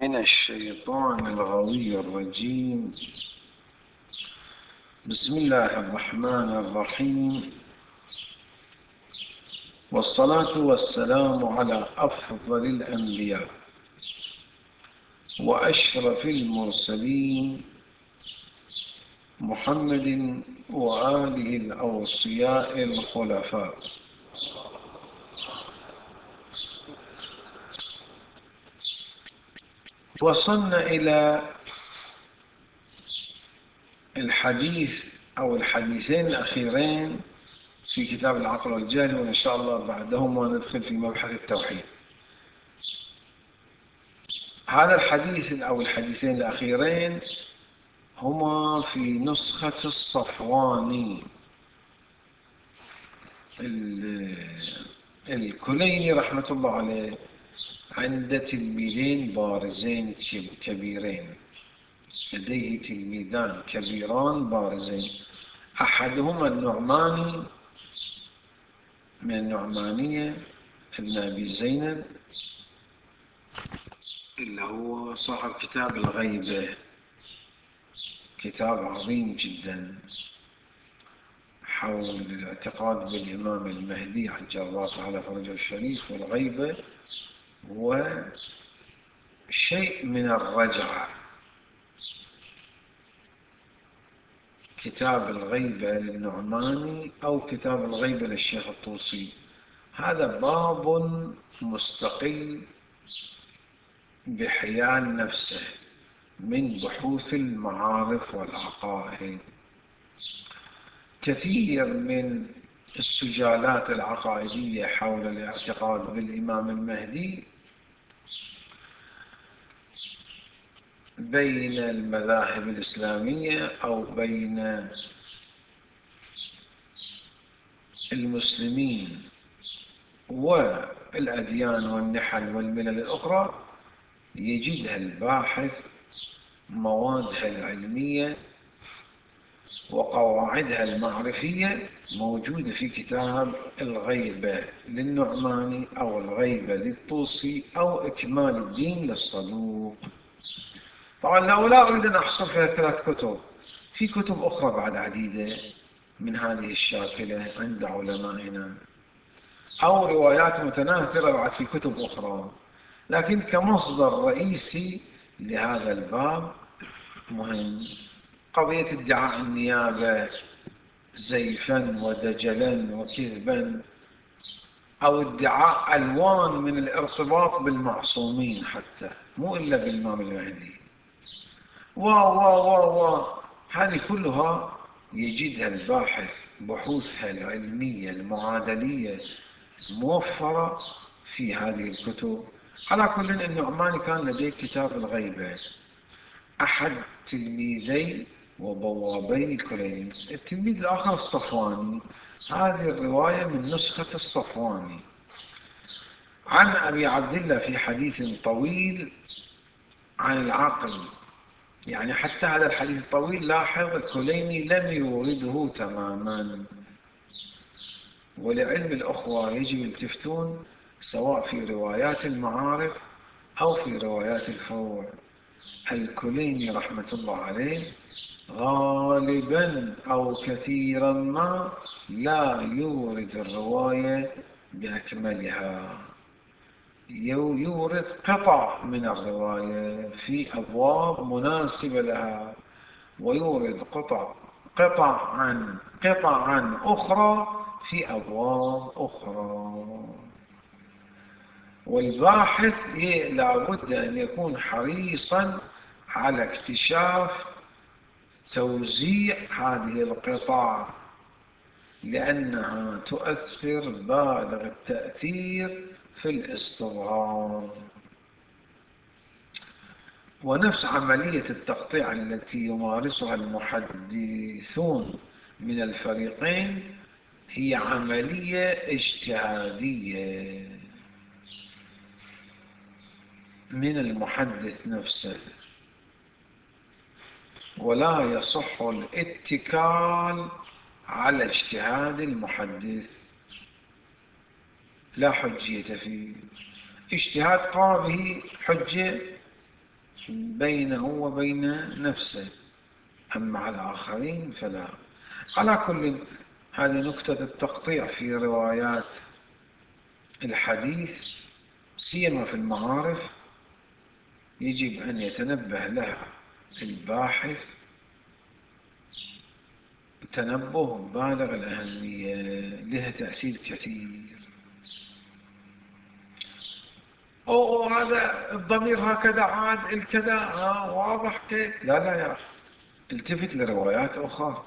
من الشيطان الغوي الرجيم. بسم الله الرحمن الرحيم، والصلاة والسلام على أفضل الأنبياء وأشرف المرسلين محمد وآله الأوصياء الخلفاء. وصلنا إلى الحديث أو الحديثين الأخيرين في كتاب العقل والجهل، وإن شاء الله بعدهما ندخل في مبحث التوحيد. هذا الحديث أو الحديثين الأخيرين هما في نسخة الصفواني. الكليني رحمة الله عليه عند تلميذين بارزين كبيرين، لديه تلميذان كبيران بارزين، أحدهما النعماني من النعمانية ابن أبي زينب اللي هو صاحب كتاب الغيبة، كتاب عظيم جدا حول الاعتقاد بالإمام المهدي عجل الله تعالى فرجه الشريف، والغيبة هو شيء من الرجعة. كتاب الغيبة للنعماني أو كتاب الغيبة للشيخ الطوسي، هذا باب مستقل بحيال نفسه من بحوث المعارف والعقائد. كثير من السجالات العقائدية حول الاعتقاد بالإمام المهدي بين المذاهب الإسلامية أو بين المسلمين والأديان والنحل والملل الأخرى، يجدها الباحث موادها العلمية وقواعدها المعرفية موجودة في كتاب الغيبة للنعماني أو الغيبة للطوسي أو إكمال الدين للصدوق. طبعا لا أريد أن أحصر فيها 3 كتب، في كتب أخرى بعد عديدة من هذه الشاكلة عند علمائنا، أو روايات متناثرة بعد في كتب أخرى، لكن كمصدر رئيسي لهذا الباب مهم قضية ادعاء النيابة زيفا ودجلا وكذبا، أو ادعاء ألوان من الارتباط بالمعصومين، حتى مو إلا بالإمام المهدي، هذه كلها يجدها الباحث بحوثها العلمية المعادلية موفرة في هذه الكتب. على كل، النعماني كان لديه كتاب الغيبة، أحد تلميذي وبوابي الكليني. التلميذ الآخر الصفواني، هذه الرواية من نسخة الصفواني عن أبي عبد الله في حديث طويل عن العقل. يعني حتى هذا الحديث الطويل لاحظ الكليني لم يورده تماما. ولعلم الأخوة يجب يلتفتون سواء في روايات المعارف أو في روايات الفروع، الكليني رحمة الله عليه غالبا أو كثيرا ما لا يورد الرواية بأكملها، يورد قطع من الرواية في أبواب مناسبة لها، ويورد قطعا أخرى في أبواب أخرى. والباحث لابد أن يكون حريصا على اكتشاف توزيع هذه القطع، لأنها تؤثر بالغ التأثير في الاستظهار. ونفس عملية التقطيع التي يمارسها المحدثون من الفريقين هي عملية اجتهادية من المحدث نفسه، ولا يصح الاتكال على اجتهاد المحدث، لا حجية فيه. اجتهاد قام به حجة بينه وبين نفسه، أما على الآخرين فلا. على كل، هذه نكتة التقطيع في روايات الحديث سيما في المعارف يجب أن يتنبه لها الباحث تنبه بالغ الأهمية، لها تأثير كثير. هذا الضمير هكذا عاد الكذا واضح كيف؟ لا لا يا أخي، التفت لروايات أخرى،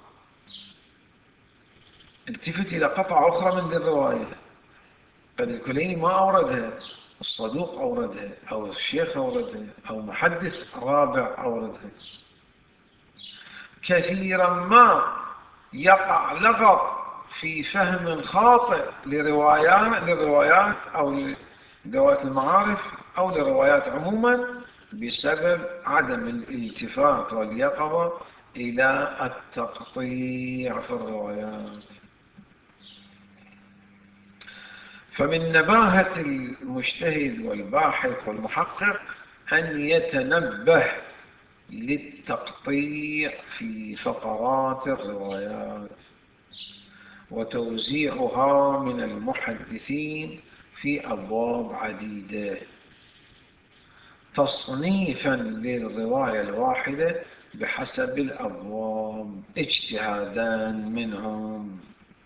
التفت إلى قطعة أخرى من الرواية، قد الكليني ما أوردها، الصدوق أوردها، أو الشيخ أوردها، أو محدث رابع أوردها. كثيرا ما يقع لغط في فهم خاطئ للروايات أو لروايات المعارف أو للروايات عموما بسبب عدم الالتفات واليقظة إلى التقطيع في الروايات. فمن نباهة المجتهد والباحث والمحقق أن يتنبه للتقطيع في فقرات الروايات وتوزيعها من المحدثين في أبواب عديدة، تصنيفا للرواية الواحدة بحسب الأبواب، اجتهادان منهم.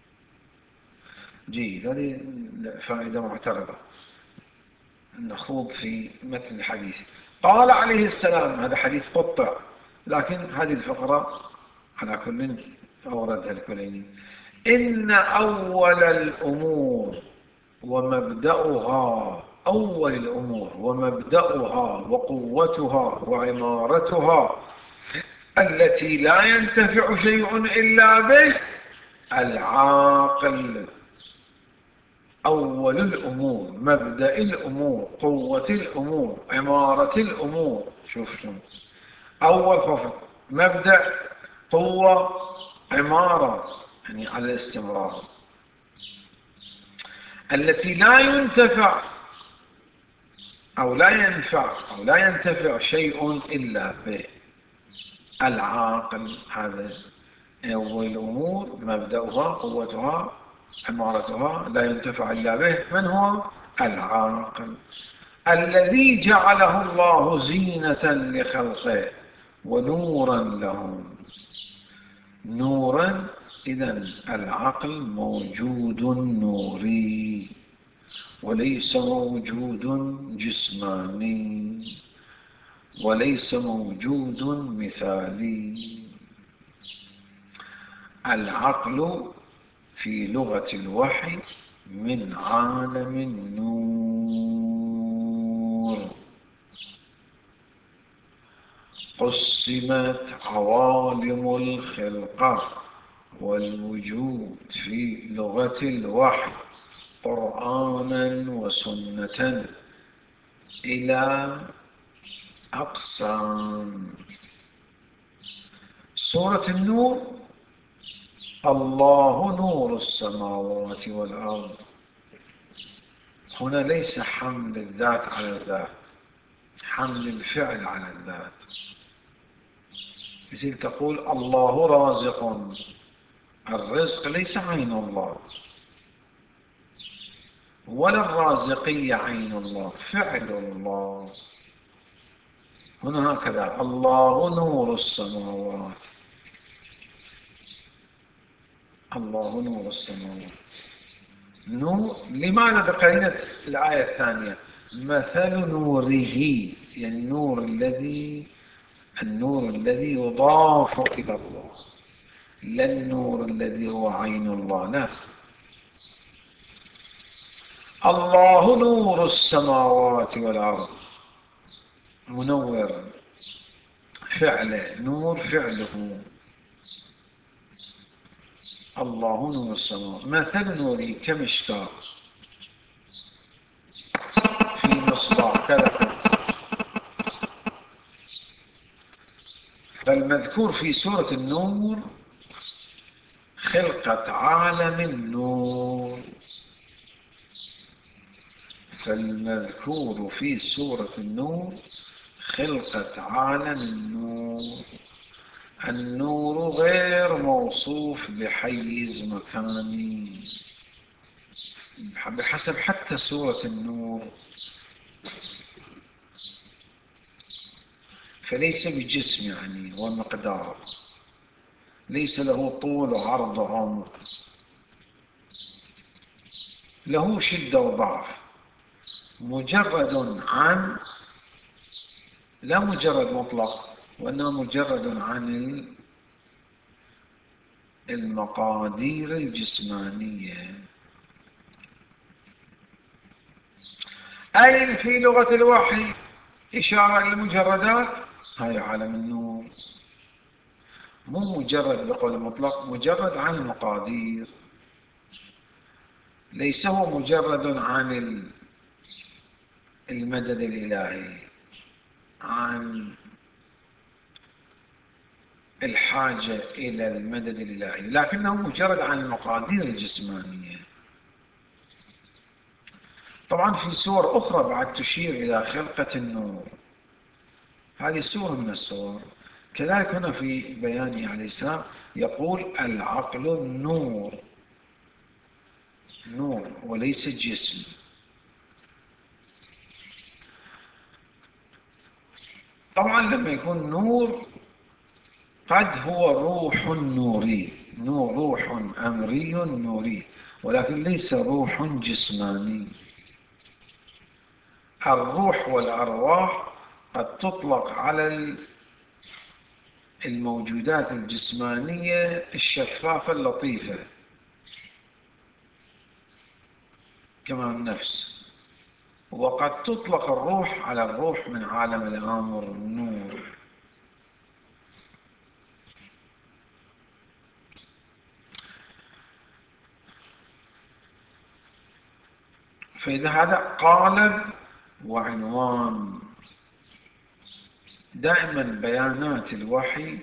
جيد، هذه فائدة معترضة. نخوض في متن الحديث. قال عليه السلام، هذا حديث قطع، لكن هذه الفقرة على كل أوردها الكليني: إن أول الأمور ومبدأها، أول الأمور ومبدأها وقوتها وعمارتها التي لا ينتفع شيء إلا به العاقل. أول الأمور، مبدأ الأمور، قوة الأمور، عمارة الأمور. شوف أول خفض، مبدأ، قوة، عمارة، يعني على الاستمرار، التي لا ينتفع أو لا ينفع أو لا ينتفع شيء إلا به العاقل. هذا أول الأمور، مبدأها، قوتها، عمارتها، لا ينتفع إلا به. من هو؟ العاقل، الذي جعله الله زينة لخلقه ونورا لهم. نورا، إذن العقل موجود نوري وليس موجود جسماني وليس موجود مثالي. العقل في لغة الوحي من عالم النور. قسمت عوالم الخلقة والوجود في لغة الوحي قرآنا وسنة إلى أقسام. سورة النور: الله نور السماوات والأرض. هنا ليس حمل الذات على الذات، حمل الفعل على الذات. مثل تقول الله رازق، الرزق ليس عين الله، ولا الرازقية عين الله، فعل الله. هنا هكذا: الله نور السماوات، الله نور السماوات. نور، لماذا؟ بقرينة الآية الثانية: مثل نوره، يعني النور الذي يضاف إلى الله، لا النور الذي هو عين الله، لا. الله نور السماوات والأرض، منور، فعله، نور فعله. الله نور السماوات، مثل نوره كمشكاة في مصباح كذا. فالمذكور في سورة النور خلقة عالم النور. فالمذكور في سورة النور خلقة عالم النور. النور غير موصوف بحيز مكاني بحسب حتى سورة النور، فليس بجسم يعني ومقدار، ليس له طول وعرض وعمق، له شدة وضعف، مجرد عن، لا مجرد مطلق، وإنما مجرد عن المقادير الجسمانية. أي في لغة الوحي إشارة للمجردات، هاي عالم النور، مو مجرد بقول مطلق، مجرد عن المقادير، ليس هو مجرد عن المدد الإلهي، عن الحاجة إلى المدد الإلهي، لكنه مجرد عن المقادير الجسمانية. طبعا في سور أخرى بعد تشير إلى خلقة النور، هذه سورة من السور. كذلك هنا في بيان عليه السلام يقول العقل النور، نور وليس جسم. طبعا لما يكون نور قد هو روح نوري، روح أمري نوري، ولكن ليس روح جسماني. الروح والأرواح قد تطلق على الموجودات الجسمانية الشفافة اللطيفة كما النفس، وقد تطلق الروح على الروح من عالم الأمر النور. فإذا هذا قالب وعنوان. دائما بيانات الوحي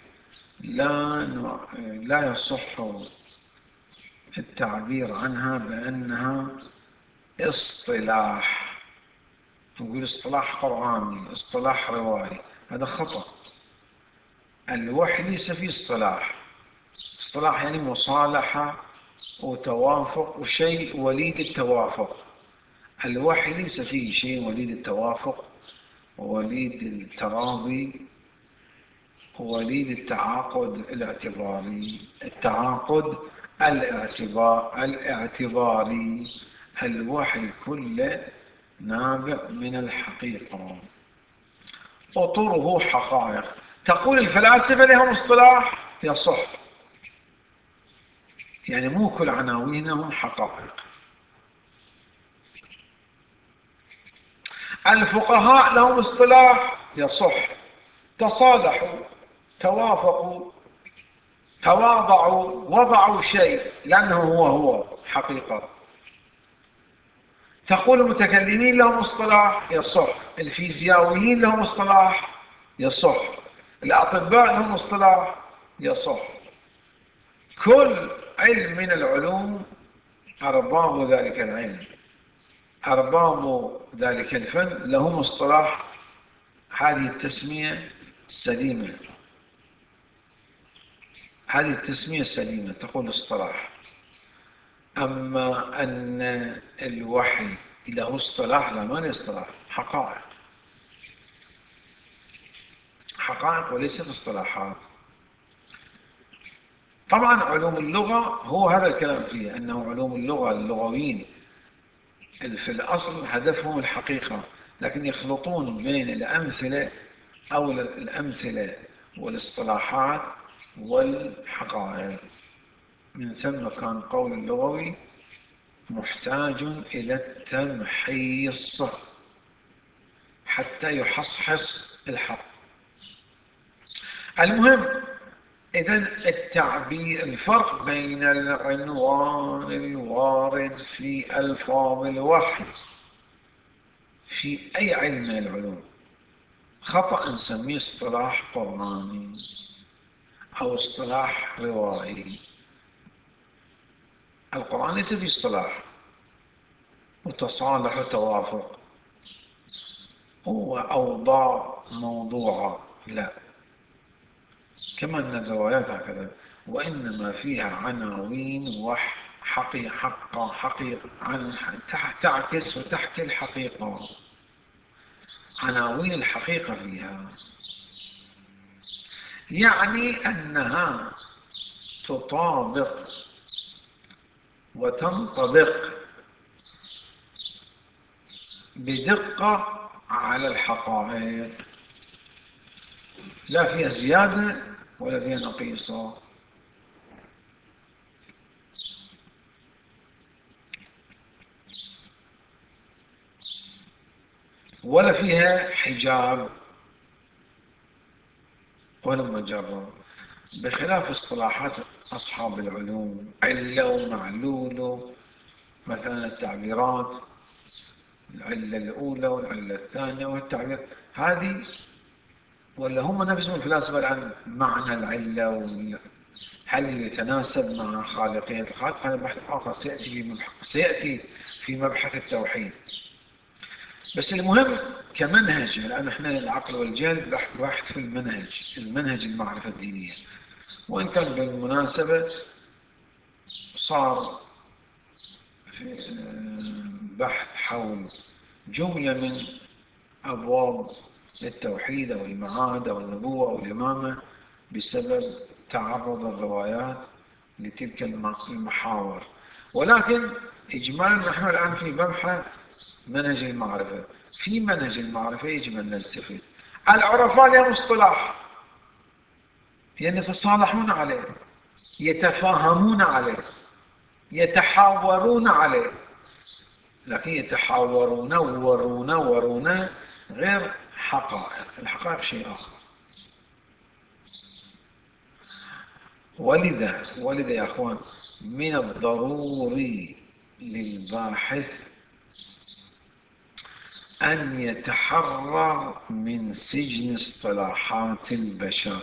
لا يصح التعبير عنها بأنها اصطلاح، نقول اصطلاح قرآني، اصطلاح روائي، هذا خطأ. الوحي ليس فيه اصطلاح. اصطلاح يعني مصالحة وتوافق وشيء وليد التوافق. الوحي ليس فيه شيء وليد التوافق ووليد التراضي ووليد التعاقد الاعتباري. التعاقد الاعتباري، الوحي كله نابع من الحقيقة، أطره حقائق. تقول الفلاسفة لهم اصطلاح، يصح، يعني مو كل عناوينهم حقائق. الفقهاء لهم اصطلاح، يصح، تصالحوا، توافقوا، تواضعوا، وضعوا شيء لأنه هو حقيقة. تقول المتكلمين لهم اصطلاح، يصح. الفيزيائيين لهم اصطلاح، يصح. الأطباء لهم اصطلاح، يصح. كل علم من العلوم أرباب ذلك العلم، أرباب ذلك الفن لهم اصطلاح. هذه التسمية سليمة، هذه التسمية سليمة، تقول اصطلاح. أما أن الوحي له اصطلاح، لا، ما له اصطلاح، حقائق، حقائق وليست اصطلاحات. طبعا علوم اللغة هو هذا الكلام فيه، أنه علوم اللغة اللغويين في الأصل هدفهم الحقيقة، لكن يخلطون بين الأمثلة أو الأمثلة والاصطلاحات والحقائق. من ثم كان قول اللغوي محتاج إلى التمحيص حتى يحصحص الحق. المهم، إذن التعبير، الفرق بين العنوان الوارد في ألفاظ الوحي في أي علم من العلوم، خطأ نسميه اصطلاح قرآني أو اصطلاح روائي. القرآن ليس فيه اصطلاح وتصالح وتوافق. هو أوضاع موضوعة، لا، كما أن الروايات هكذا، وإنما فيها عناوين حقيقة تعكس وتحكي الحقيقة، عناوين الحقيقة فيها، يعني أنها تطابق وتنطبق بدقة على الحقائق، لا فيها زيادة ولا فيها نقيصة. ولا فيها حجاب ولا مجرد، بخلاف اصطلاحات أصحاب العلوم، علة ومعلول، مثلا التعبيرات، العلة الأولى والعلة الثانية والتعبير هذه، ولا هم نفسهم الفلاسفة الآن معنى العلة هل يتناسب مع خالقية الخالق، هذا بحث آخر سيأتي في مبحث التوحيد. بس المهم كمنهج، الآن احنا العقل والجهل بحث في المنهج المعرفة الدينية، وإن كان بالمناسبة صار في بحث حول جملة من أبواب التوحيد أو المعاد أو النبوة أو الإمامة بسبب تعرض الروايات لتلك المحاور. ولكن إجمالا نحن الآن في مبحث منهج المعرفة. في منهج المعرفة يجب أن نلتفت، العرفاء لهم اصطلاح يتصالحون عليه، يتفاهمون عليه، يتحاورون عليه، لكن يتحاورون ورون غير حقائق، الحقائق شيء آخر. ولذا يا أخوان من الضروري للباحث أن يتحرر من سجن اصطلاحات البشر.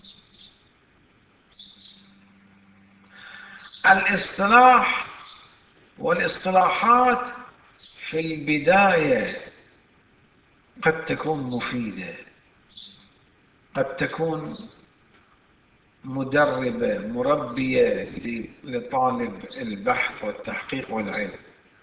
الاصطلاح والاصطلاحات في البداية قد تكون مفيدة، قد تكون مدربة مربية لطالب البحث والتحقيق والعلم،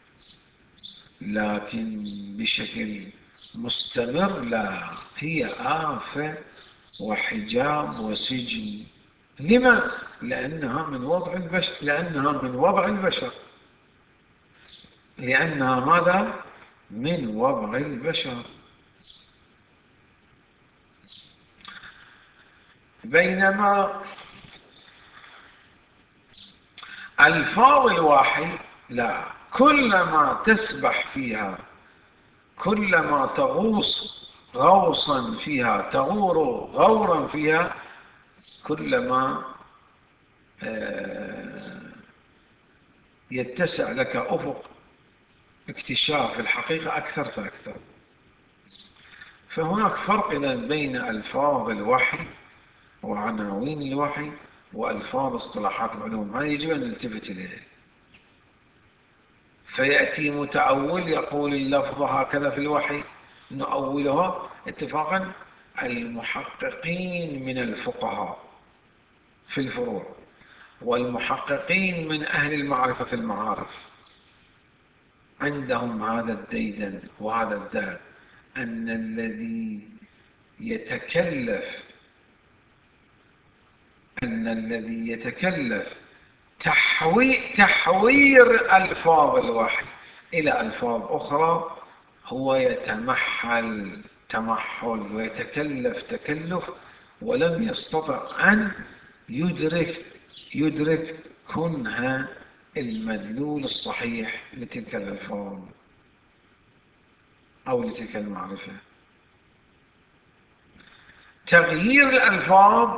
لكن بشكل مستمر لا، هي آفة وحجاب وسجن. لما؟ لأنها من وضع البشر، لأنها ماذا؟ من وضع البشر. بينما ألفاظ الوحي لا، كلما تسبح فيها، كلما تغوص غوصا فيها، تغور غورا فيها، كلما يتسع لك أفق اكتشاف الحقيقة أكثر فأكثر. فهناك فرق بين ألفاظ الوحي وعناوين الوحي وألفاظ اصطلاحات العلوم، هذا يجب أن نلتفت إليه. فيأتي متأول يقول اللفظ هكذا في الوحي، نؤولها اتفاقا المحققين من الفقهاء في الفروع والمحققين من أهل المعرفة في المعارف عندهم هذا الديدن وهذا الداء، أن الذي يتكلف تحوير ألفاظ الوحي إلى ألفاظ أخرى هو يتمحل تمحل ويتكلف تكلف، ولم يستطع أن يدرك كنها المدلول الصحيح لتلك الألفاظ أو لتلك المعرفة. تغيير الألفاظ،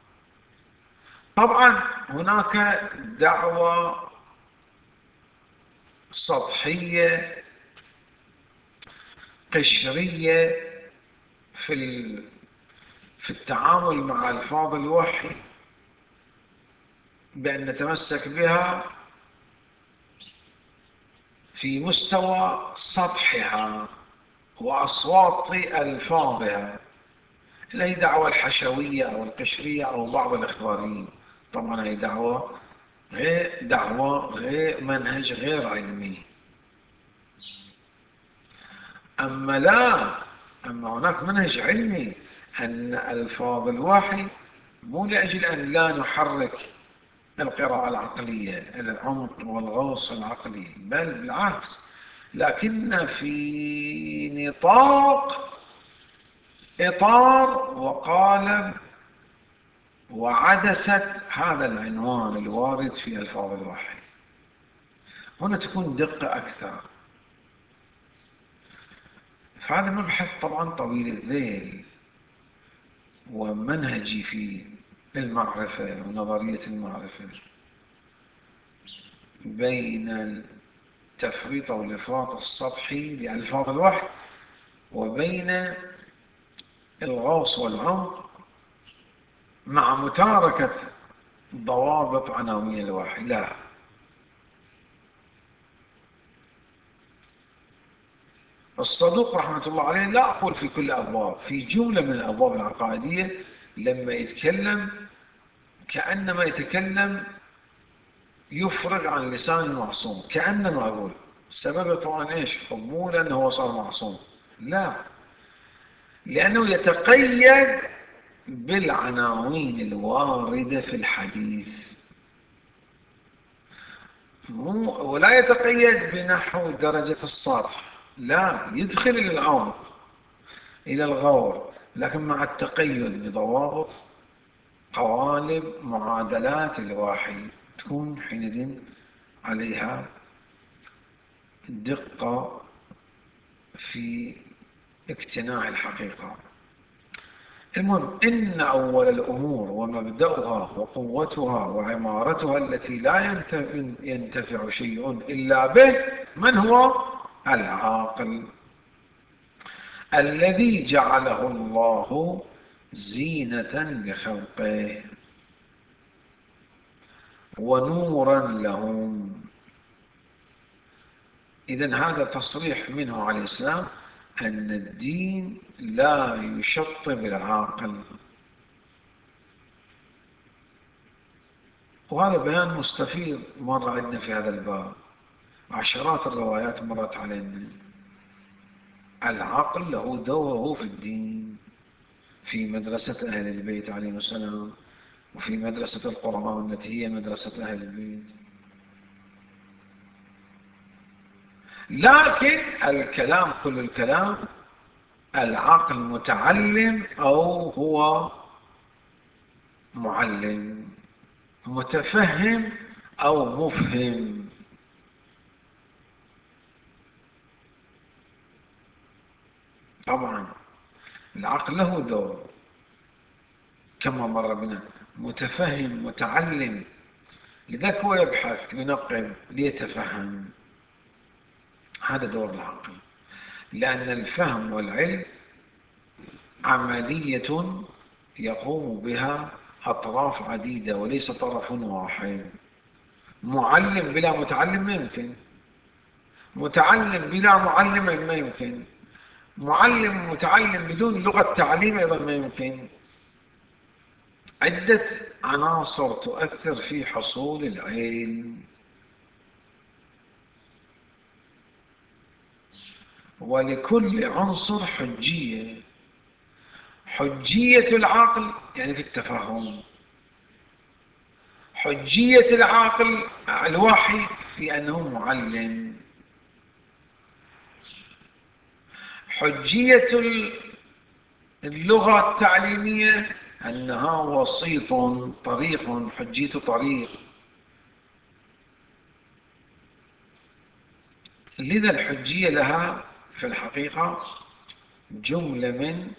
طبعا هناك دعوة سطحية قشرية في التعامل مع ألفاظ الوحي بأن نتمسك بها في مستوى سطحها، وأصوات ألفاظها، اللي هي دعوة الحشوية أو القشرية أو بعض الإخباريين. طبعا هي دعوة غير منهج غير علمي. أما هناك منهج علمي أن ألفاظ الوحي مو لأجل أن لا نحرك القراءة العقلية إلى العمق والغوص العقلي، بل بالعكس، لكن في إطار وقالب وعدسة هذا العنوان الوارد في ألفاظ الوحي. هنا تكون دقة أكثر. فهذا مبحث طبعا طويل الذيل ومنهجي في المعرفة ونظرية المعرفة، بين التفريط أو الإفراط السطحي لألفاظ الوحي وبين الغوص والعمق مع متاركة ضوابط عناوين الوحي. لا، الصدوق رحمة الله عليه لا أقول في كل أبواب، في جملة من الأبواب العقائدية لما يتكلم كأنما يتكلم يفرغ عن لسان المعصوم، كأنما أقول السبب طبعا إيش؟ مو لأنه هو صار معصوم، لا، لأنه يتقيد بالعناوين الواردة في الحديث، ولا يتقيد بنحو درجة السطح، لا، يدخل إلى العمق إلى الغور، لكن مع التقيد بضوابط قوالب معادلات الوحي، تكون حينئذ عليها دقة في اقتناع الحقيقة. المهم، إن أول الأمور ومبدأها وقوتها وعمارتها التي لا ينتفع شيء إلا به من هو؟ العاقل، الذي جعله الله زينة لخلقه ونورا لهم. إذن هذا تصريح منه عليه السلام أن الدين لا يشطب العاقل، وهذا بيان مستفيض مر عندنا في هذا الباب، عشرات الروايات مرت علينا. العقل له دوره في الدين، في مدرسة أهل البيت عليهم السلام، وفي مدرسة القرآن التي هي مدرسة أهل البيت. لكن الكلام، كل الكلام، العقل متعلم أو هو معلم، متفهم أو مفهم. طبعا العقل له دور كما مر بنا، متفهم متعلم، لذلك هو يبحث ينقب ليتفهم. هذا دور العقل، لأن الفهم والعلم عملية يقوم بها أطراف عديدة وليس طرف واحد. معلم بلا متعلم ما يمكن، متعلم بلا معلم ما يمكن، معلم متعلم بدون لغة تعليم أيضا ما يمكن. عدة عناصر تؤثر في حصول العلم، ولكل عنصر حجية. حجية العقل يعني في التفهم، حجية العقل الوحي في أنه معلم، حجية اللغة التعليمية أنها وسيط، طريق، حجية طريق. لذا الحجية لها في الحقيقة جملة من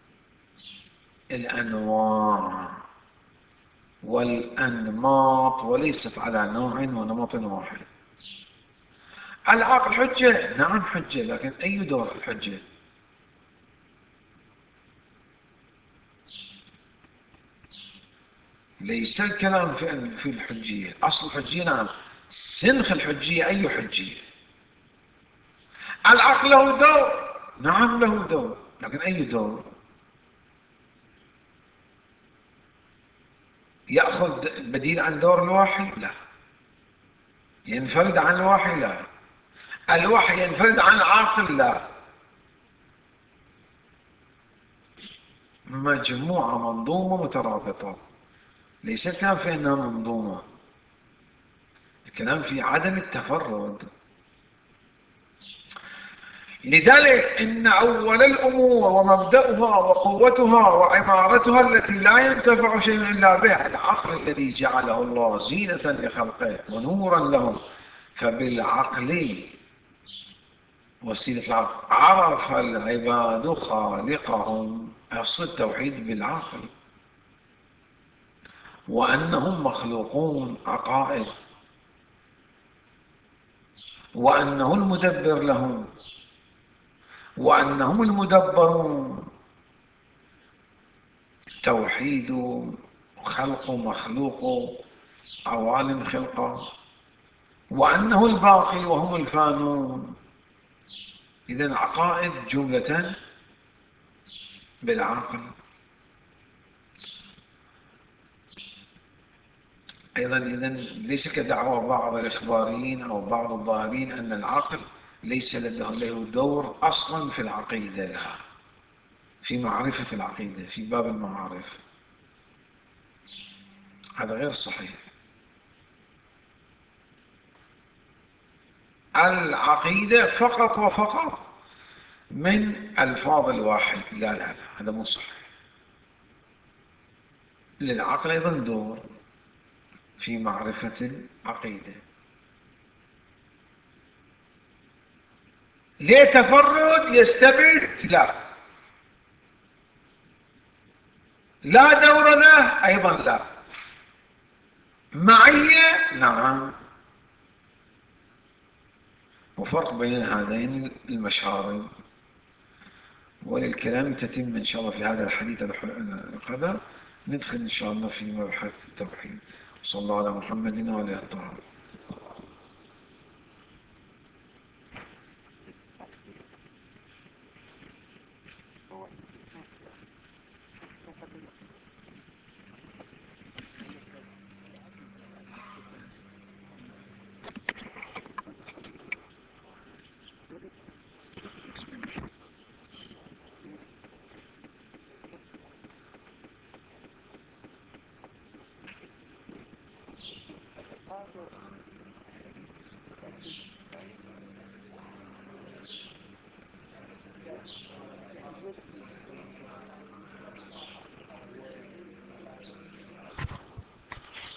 الأنواع والأنماط، وليست على نوع ونمط واحد. العقل حجة، نعم حجة، لكن أي دور في الحجة؟ ليس الكلام في الحجية، أصل الحجية نعم، سنخ الحجية أي حجية. العقل له دور، نعم له دور، لكن أي دور؟ يأخذ بديل عن دور الوحي؟ لا. ينفرد عن الوحي؟ لا. الوحي ينفرد عن العاقل؟ لا. مجموعة منظومة مترابطة، ليس الكلام في أنها منظومة، الكلام في عدم التفرد. لذلك إن أول الأمور ومبدأها وقوتها وعمارتها التي لا ينتفع شيء إلا بها العقل الذي جعله الله زينة لخلقه ونورا لهم. فبالعقل وسيلة العقل عرف العباد خالقهم. أصل التوحيد بالعقل، وأنهم مخلوقون عقائد، وأنه المدبر لهم، وأنهم المدبرون. توحيد خلق مخلوق عوالم خلقه، وأنه الباقي وهم الفانون. إذن عقائد جملة بالعقل. أيضا إذن ليس كدعوى بعض الإخباريين أو بعض الظاهرين أن العقل ليس له دور أصلا في العقيدة، في معرفة العقيدة، في باب المعارف. هذا غير صحيح. العقيدة فقط وفقط من ألفاظ الواحد. لا لا لا، هذا مو صحيح. للعقل أيضا دور في معرفة العقيدة. ليه تفرد يستبعد؟ لا. لا دور له أيضا لا. معية؟ نعم. وفرق بين هذين المشارب. وللكلام تتم إن شاء الله في هذا الحديث القدر. ندخل إن شاء الله في مبحث التوحيد. صلى الله على محمد وعلى آله الطاهرين.